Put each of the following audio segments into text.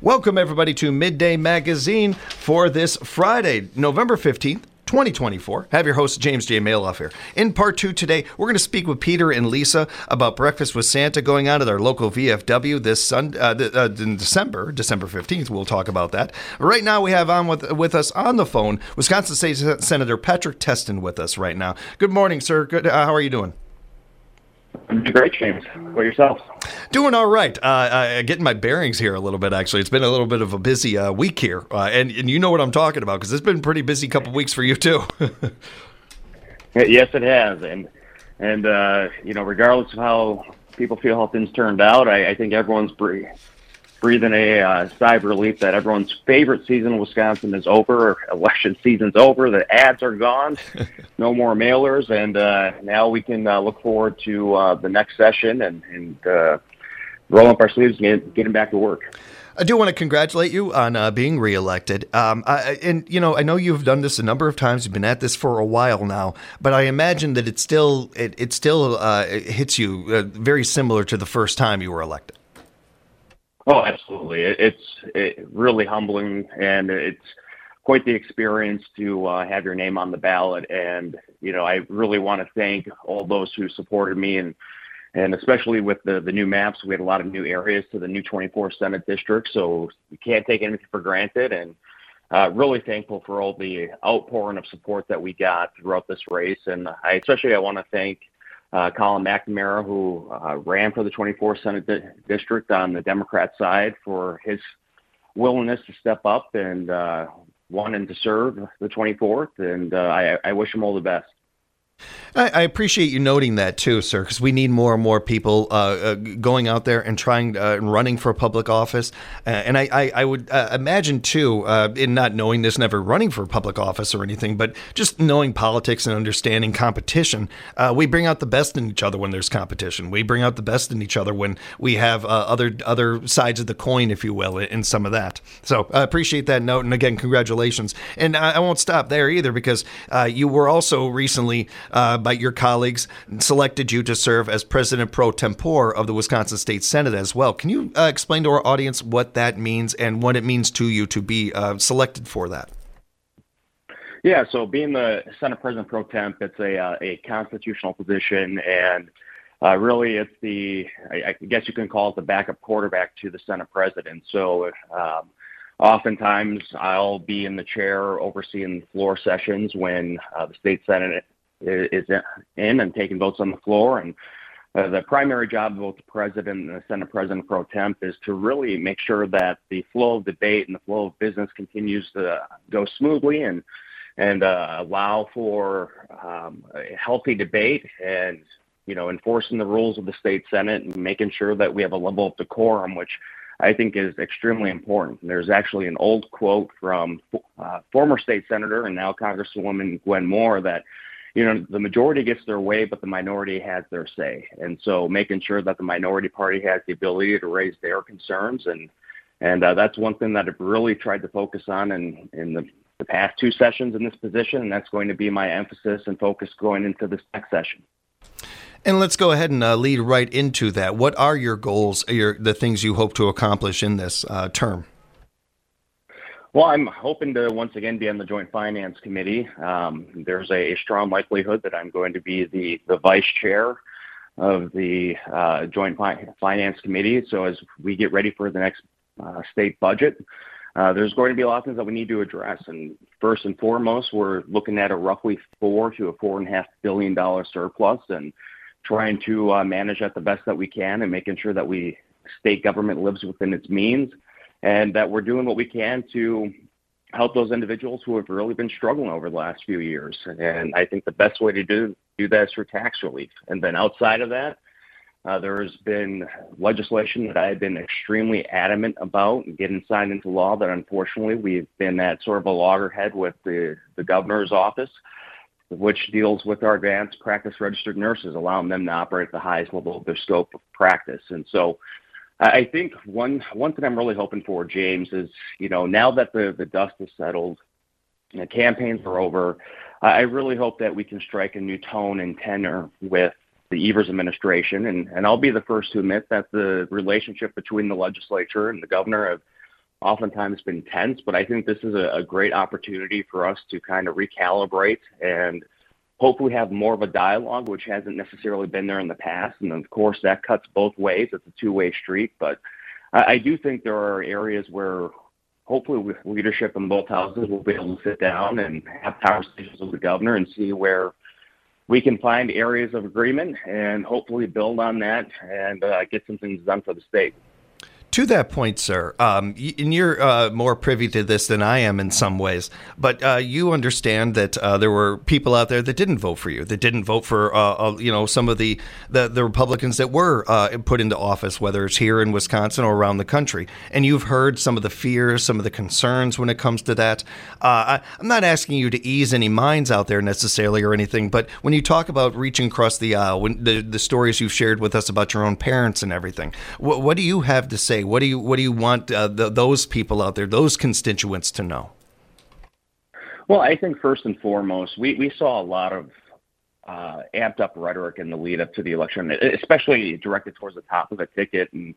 Welcome, everybody, to Midday Magazine for this Friday, November 15th. 2024. Have your host, James J. Maloff here. In part two today, we're going to speak with Peter and Lisa about Breakfast with Santa going on at our local VFW this Sunday, in December 15th. We'll talk about that. Right now, we have on with us on the phone Wisconsin State Senator Patrick Testin with us right now. Good morning, sir. Good. How are you doing? I'm doing great, James. What about yourself? Doing all right. Getting my bearings here a little bit, actually. It's been a little bit of a busy week here. And you know what I'm talking about because it's been a pretty busy couple weeks for you, too. Yes, it has. And regardless of how people feel how things turned out, I think everyone's breathing a sigh of relief that everyone's favorite season in Wisconsin is over. Election season's over. The ads are gone. No more mailers. And now we can look forward to the next session and roll up our sleeves and getting back to work. I do want to congratulate you on being reelected. I know you've done this a number of times. You've been at this for a while now, but I imagine that it still hits you very similar to the first time you were elected. Oh, absolutely. It's really humbling, and it's quite the experience to have your name on the ballot. And, I really want to thank all those who supported me, and especially with the new maps, we had a lot of new areas to the new 24 Senate district, so we can't take anything for granted. And really thankful for all the outpouring of support that we got throughout this race. And I want to thank Colin McNamara, who ran for the 24th Senate District on the Democrat side, for his willingness to step up and wanting to serve the 24th. And I wish him all the best. I appreciate you noting that too, sir, because we need more and more people going out there and trying and running for public office. And I would imagine too, in not knowing this, never running for public office or anything, but just knowing politics and understanding competition, we bring out the best in each other when there's competition. We bring out the best in each other when we have other sides of the coin, if you will, in some of that. So I appreciate that note. And again, congratulations. And I won't stop there either, because you were also recently by your colleagues selected you to serve as President pro tempore of the Wisconsin State Senate as well. Can you explain to our audience what that means and what it means to you to be selected for that? Yeah, so being the Senate President pro temp, it's a constitutional position, and really it's I guess you can call it the backup quarterback to the Senate President. So oftentimes I'll be in the chair overseeing floor sessions when the State Senate is in and taking votes on the floor. And the primary job of both the President and the Senate President pro temp is to really make sure that the flow of debate and the flow of business continues to go smoothly and allow for a healthy debate and, enforcing the rules of the State Senate and making sure that we have a level of decorum, which I think is extremely important. There's actually an old quote from former state senator and now Congresswoman Gwen Moore that, the majority gets their way, but the minority has their say. And so making sure that the minority party has the ability to raise their concerns. And that's one thing that I've really tried to focus on in the past two sessions in this position. And that's going to be my emphasis and focus going into this next session. And let's go ahead and lead right into that. What are your goals, the things you hope to accomplish in this term? Well, I'm hoping to once again be on the Joint Finance Committee. There's a strong likelihood that I'm going to be the vice chair of the Joint Finance Committee. So as we get ready for the next state budget, there's going to be a lot of things that we need to address. And first and foremost, we're looking at a roughly $4 to $4.5 billion surplus and trying to manage that the best that we can and making sure that state government lives within its means, and that we're doing what we can to help those individuals who have really been struggling over the last few years. And I think the best way to do that is through tax relief. And then outside of that, there has been legislation that I have been extremely adamant about getting signed into law that unfortunately we've been at sort of a loggerhead with the governor's office, which deals with our advanced practice registered nurses, allowing them to operate at the highest level of their scope of practice. And so I think one thing I'm really hoping for, James, is, now that the dust is settled and the campaigns are over, I really hope that we can strike a new tone and tenor with the Evers administration. And I'll be the first to admit that the relationship between the legislature and the governor have oftentimes been tense, but I think this is a great opportunity for us to kind of recalibrate and hopefully have more of a dialogue, which hasn't necessarily been there in the past. And of course, that cuts both ways. It's a two-way street. But I do think there are areas where hopefully with leadership in both houses, we'll be able to sit down and have conversations with the governor and see where we can find areas of agreement and hopefully build on that and get some things done for the state. To that point, sir, and you're more privy to this than I am in some ways, but you understand that there were people out there that didn't vote for you, that didn't vote for, some of the Republicans that were put into office, whether it's here in Wisconsin or around the country. And you've heard some of the fears, some of the concerns when it comes to that. I'm not asking you to ease any minds out there necessarily or anything, but when you talk about reaching across the aisle, when the stories you've shared with us about your own parents and everything, what do you have to say? What do you want those people out there, those constituents, to know? Well, I think first and foremost, we saw a lot of amped up rhetoric in the lead up to the election, especially directed towards the top of the ticket and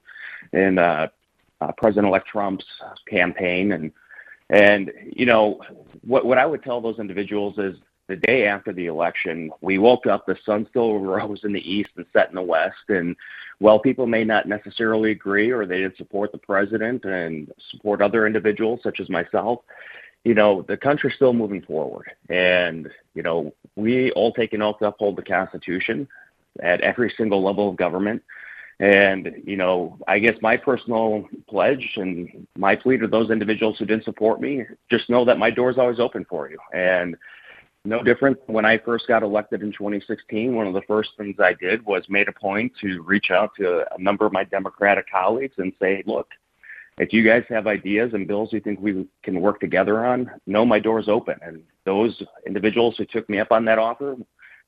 President-elect Trump's campaign. And what I would tell those individuals is the day after the election, we woke up, the sun still rose in the east and set in the west. And while people may not necessarily agree or they didn't support the president and support other individuals such as myself, the country's still moving forward. And, we all take an oath to uphold the Constitution at every single level of government. And, I guess my personal pledge and my plea to those individuals who didn't support me, just know that my door is always open for you. And no different when I first got elected in 2016. One of the first things I did was made a point to reach out to a number of my Democratic colleagues and say, look, if you guys have ideas and bills you think we can work together on, know my door's open. And those individuals who took me up on that offer,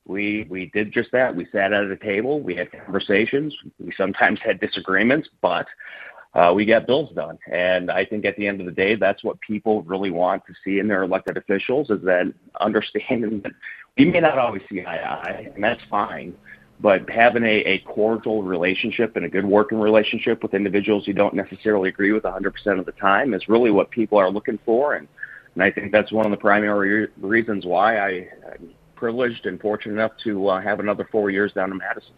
we did just that. We sat at a table. We had conversations. We sometimes had disagreements, but we got bills done. And I think at the end of the day, that's what people really want to see in their elected officials, is that understanding that we may not always see eye to eye, and that's fine, but having a cordial relationship and a good working relationship with individuals you don't necessarily agree with 100% of the time is really what people are looking for. And I think that's one of the primary reasons why I'm privileged and fortunate enough to have another 4 years down in Madison.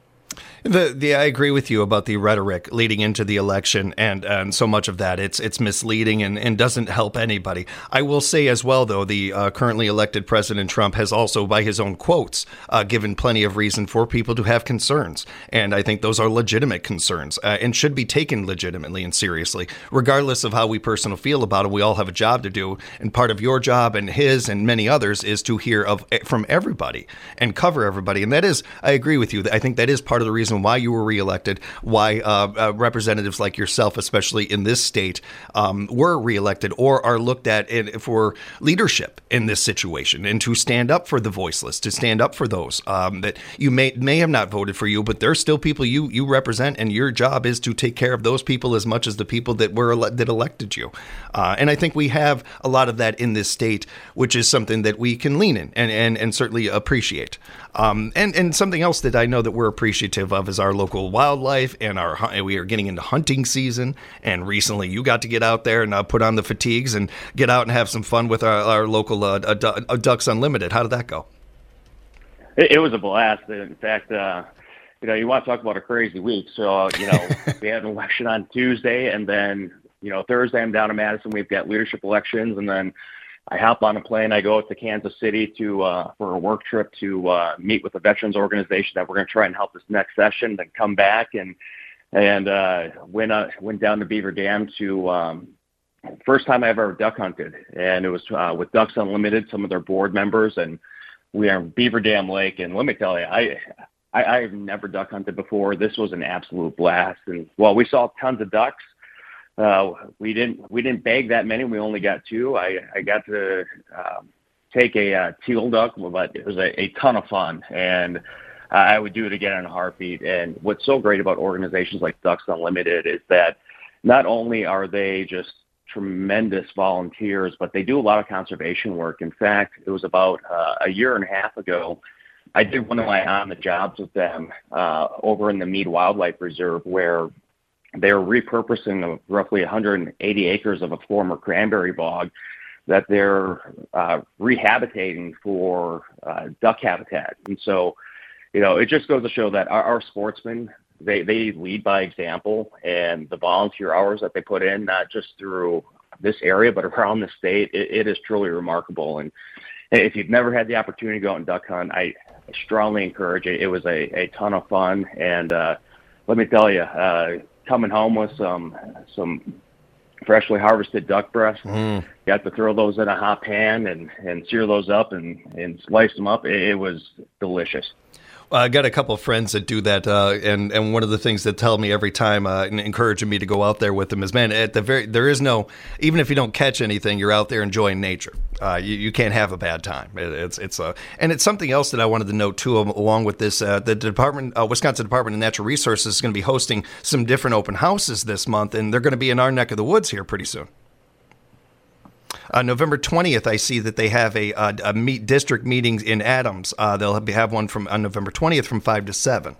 I agree with you about the rhetoric leading into the election, and so much of that it's misleading and doesn't help anybody. I will say as well, though, the currently elected President Trump has also, by his own quotes, given plenty of reason for people to have concerns, and I think those are legitimate concerns and should be taken legitimately and seriously, regardless of how we personally feel about it. We all have a job to do, and part of your job and his and many others is to hear from everybody and cover everybody, and that is, I agree with you. I think that is part of the reason why you were reelected, why representatives like yourself, especially in this state, were reelected or are looked at for leadership in this situation, and to stand up for the voiceless, to stand up for those that you may have not voted for you, but they're still people you represent, and your job is to take care of those people as much as the people that that elected you. And I think we have a lot of that in this state, which is something that we can lean in and certainly appreciate. And something else that I know that we're appreciative of is our local wildlife, and we are getting into hunting season. And recently you got to get out there and put on the fatigues and get out and have some fun with our local Ducks Unlimited. How did that go? It was a blast. In fact, you want to talk about a crazy week. So, we had an election on Tuesday, and then, Thursday I'm down in Madison. We've got leadership elections, and then I hop on a plane. I go to Kansas City for a work trip to meet with a veterans organization that we're going to try and help this next session. Then come back and went down to Beaver Dam to first time I ever duck hunted, and it was with Ducks Unlimited, some of their board members, and we are in Beaver Dam Lake. And let me tell you, I've never duck hunted before. This was an absolute blast, and while we saw tons of ducks, we didn't bag that many. We only got two. I got to take a teal duck, but it was a ton of fun, and I would do it again in a heartbeat. And what's so great about organizations like Ducks Unlimited is that not only are they just tremendous volunteers, but they do a lot of conservation work. In fact, it was about a year and a half ago, I did one of my on-the-jobs with them over in the Mead Wildlife Reserve, where they're repurposing roughly 180 acres of a former cranberry bog that they're rehabitating for duck habitat. And so, it just goes to show that our sportsmen, they lead by example, and the volunteer hours that they put in, not just through this area, but around the state, it is truly remarkable. And if you've never had the opportunity to go out and duck hunt, I strongly encourage it. It was a ton of fun. And let me tell you, coming home with some freshly harvested duck breasts, got to throw those in a hot pan and sear those up and slice them up. It was delicious. I got a couple of friends that do that, and one of the things that tell me every time, encouraging me to go out there with them is, man, there is no, even if you don't catch anything, you're out there enjoying nature. You can't have a bad time. And it's something else that I wanted to note too, along with this. The Wisconsin Department of Natural Resources is going to be hosting some different open houses this month, and they're going to be in our neck of the woods here pretty soon. November 20th, I see that they have a district meetings in Adams. They'll have one on November 20th from 5 to 7.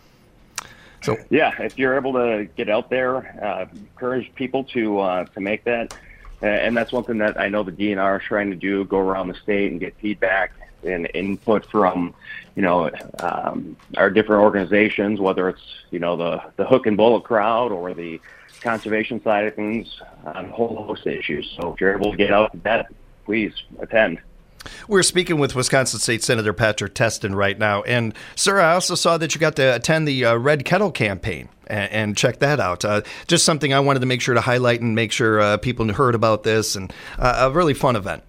So yeah, if you're able to get out there, encourage people to make that. And that's one thing that I know the DNR is trying to do, go around the state and get feedback and input from, our different organizations, whether it's, the hook and bullet crowd or the conservation side of things on a whole host of issues. So if you're able to get out to that, please attend. We're speaking with Wisconsin State Senator Patrick Testin right now. And, sir, I also saw that you got to attend the Red Kettle campaign and check that out. Just something I wanted to make sure to highlight and make sure people heard about this, and a really fun event.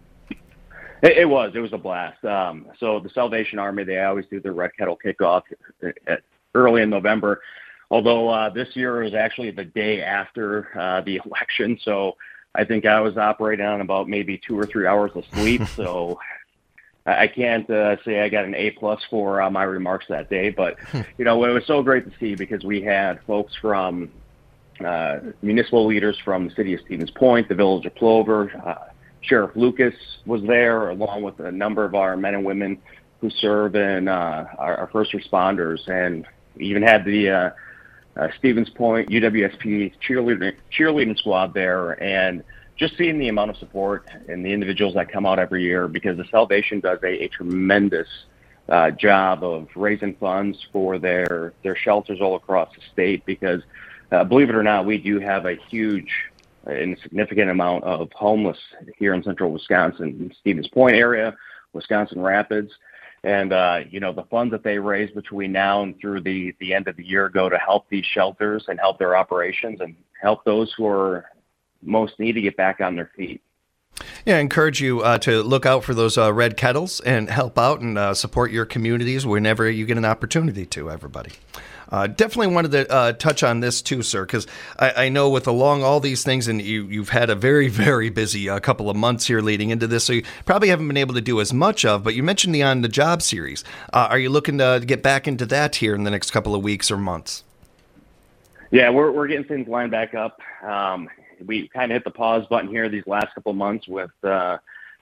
It was a blast. So the Salvation Army, they always do their Red Kettle kickoff early in November. Although this year is actually the day after the election, so I think I was operating on about maybe 2 or 3 hours of sleep. So I can't say I got an A+ for my remarks that day. But, it was so great to see, because we had folks from municipal leaders from the city of Stevens Point, the village of Plover. Sheriff Lucas was there, along with a number of our men and women who serve in our first responders. And we even had the Stevens Point UWSP cheerleading squad there, and just seeing the amount of support and the individuals that come out every year, because the Salvation does a tremendous job of raising funds for their shelters all across the state, because believe it or not, we do have a huge and significant amount of homeless here in central Wisconsin, Stevens Point area, Wisconsin Rapids. And, the funds that they raise between now and through the end of the year go to help these shelters and help their operations and help those who are most need to get back on their feet. Yeah, I encourage you to look out for those red kettles and help out and support your communities whenever you get an opportunity to, everybody. Definitely wanted to touch on this too, sir, because I know with along all these things, and you've had a very, very busy couple of months here leading into this, so you probably haven't been able to do as much of, but you mentioned the On the Job series. Are you looking to get back into that here in the next couple of weeks or months? Yeah, we're getting things lined back up. We kind of hit the pause button here these last couple of months with the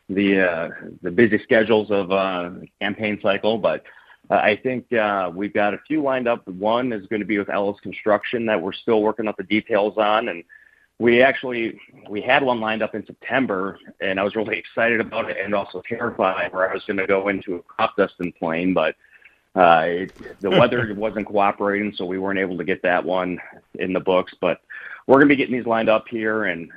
busy schedules of the campaign cycle, but I think we've got a few lined up. One is going to be with Ellis Construction that we're still working out the details on, and we had one lined up in September, and I was really excited about it and also terrified, where I was going to go into a crop dusting plane, but the weather wasn't cooperating, so we weren't able to get that one in the books. But we're going to be getting these lined up here, and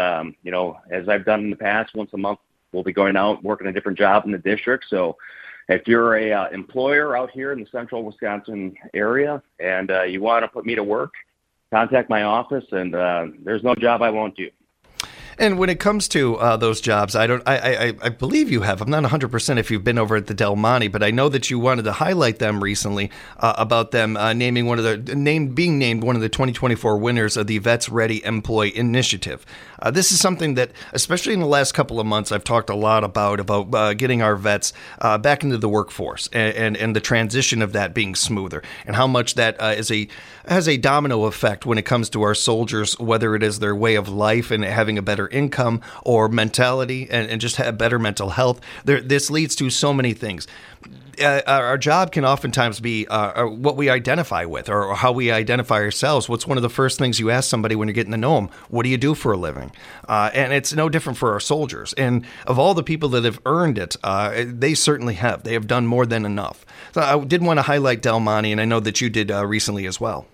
as I've done in the past, once a month we'll be going out working a different job in the district. So if you're a employer out here in the central Wisconsin area and you want to put me to work, contact my office, and there's no job I won't do. And when it comes to those jobs, I believe you have. I'm not 100% if you've been over at the Del Monte, but I know that you wanted to highlight them recently about them being named one of the 2024 winners of the Vets Ready Employee Initiative. This is something that, especially in the last couple of months, I've talked a lot about getting our vets back into the workforce and the transition of that being smoother, and how much that has a domino effect when it comes to our soldiers, whether it is their way of life and having a better better income or mentality and just have better mental health. This leads to so many things. Our job can oftentimes be what we identify with or how we identify ourselves. What's one of the first things you ask somebody when you're getting to know them? What do you do for a living? And it's no different for our soldiers. And of all the people that have earned it, they certainly have. They have done more than enough. So I did want to highlight Del Monte, and I know that you did recently as well.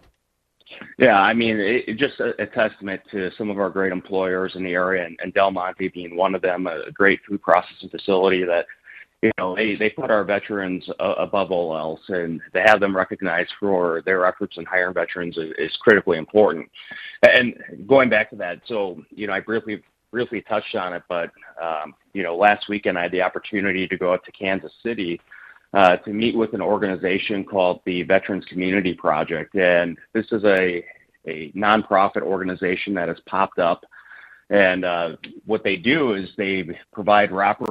Yeah, I mean, it's just a testament to some of our great employers in the area, and Del Monte being one of them, a great food processing facility that, they put our veterans above all else, and to have them recognized for their efforts in hiring veterans is critically important. And going back to that, so, I briefly touched on it, but, last weekend I had the opportunity to go out to Kansas City to meet with an organization called the Veterans Community Project. And this is a nonprofit organization that has popped up. And what they do is they provide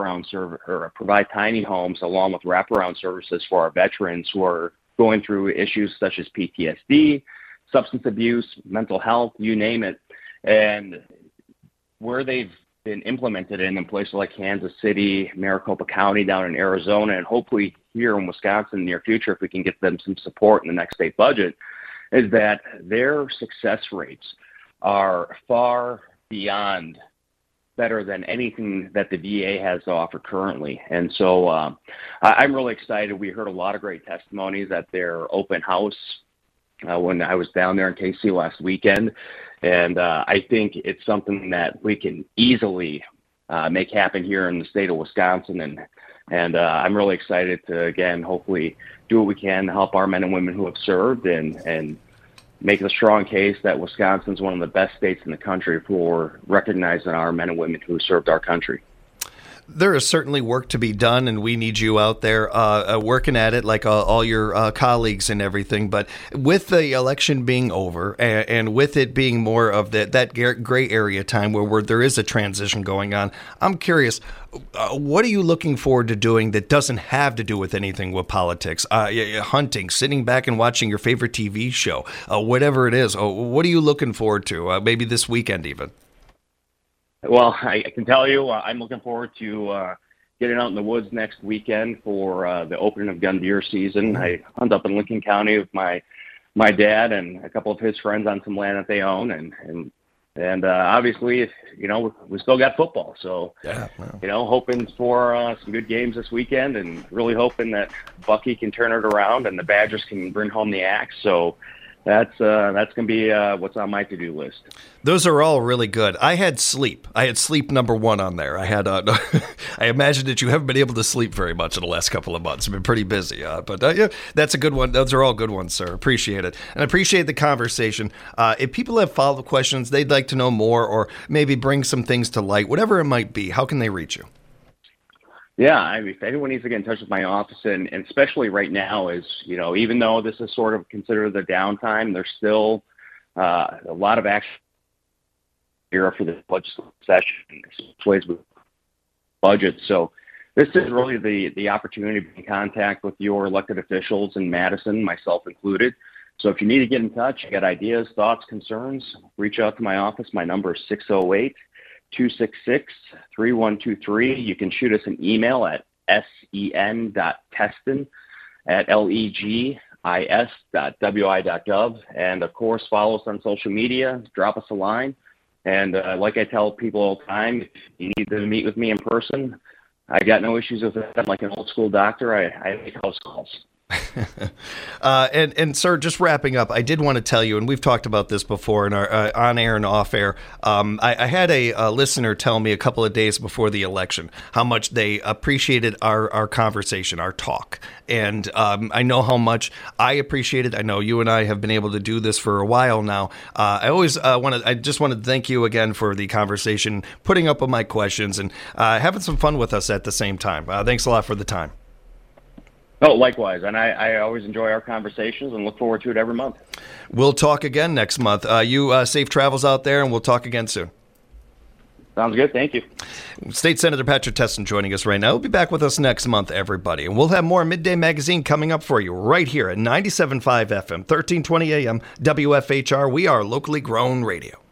provide tiny homes along with wraparound services for our veterans who are going through issues such as PTSD, substance abuse, mental health, you name it. And where they've been implemented in places like Kansas City, Maricopa County down in Arizona, and hopefully here in Wisconsin in the near future, if we can get them some support in the next state budget, is that their success rates are far beyond better than anything that the VA has to offer currently. And so I'm really excited. We heard a lot of great testimonies at their open house when I was down there in KC last weekend. And I think it's something that we can easily make happen here in the state of Wisconsin. And I'm really excited to, again, hopefully do what we can to help our men and women who have served and make a strong case that Wisconsin is one of the best states in the country for recognizing our men and women who served our country. There is certainly work to be done, and we need you out there working at it like all your colleagues and everything. But with the election being over and with it being more of that gray area time where there is a transition going on, I'm curious, what are you looking forward to doing that doesn't have to do with anything with politics? Hunting, sitting back and watching your favorite TV show, whatever it is. What are you looking forward to, maybe this weekend even? Well, I can tell you I'm looking forward to getting out in the woods next weekend for the opening of gun deer season. I hunt up in Lincoln County with my dad and a couple of his friends on some land that they own, and obviously, we still got football. So, yeah, wow. Hoping for some good games this weekend, and really hoping that Bucky can turn it around and the Badgers can bring home the axe. So that's going to be what's on my to-do list. Those are all really good. I had sleep number one on there. I had I imagine that you haven't been able to sleep very much in the last couple of months. I've been pretty busy, but yeah, that's a good one. Those are all good ones, sir. Appreciate it. And I appreciate the conversation. If people have follow-up questions, they'd like to know more or maybe bring some things to light, whatever it might be, how can they reach you? Yeah, if anyone needs to get in touch with my office, and especially right now is, even though this is sort of considered the downtime, there's still a lot of action here for the legislative session, especially with budget. So this is really the opportunity to be in contact with your elected officials in Madison, myself included. So if you need to get in touch, you got ideas, thoughts, concerns, reach out to my office. My number is 608-266-3123. You can shoot us an email at sen.teston@legis.wi.gov. And, of course, follow us on social media. Drop us a line. And like I tell people all the time, if you need to meet with me in person, I got no issues with that. I'm like an old-school doctor. I make house calls. And sir, just wrapping up, I did want to tell you, and we've talked about this before in our on air and off air. I had a listener tell me a couple of days before the election how much they appreciated our conversation, our talk, and I know how much I appreciate it. I know you and I have been able to do this for a while now. I just want to thank you again for the conversation, putting up with my questions, and having some fun with us at the same time. Thanks a lot for the time. Oh, likewise. And I always enjoy our conversations and look forward to it every month. We'll talk again next month. You safe travels out there, and we'll talk again soon. Sounds good. Thank you. State Senator Patrick Teston joining us right now. He'll be back with us next month, everybody. And we'll have more Midday Magazine coming up for you right here at 97.5 FM, 1320 AM, WFHR. We are locally grown radio.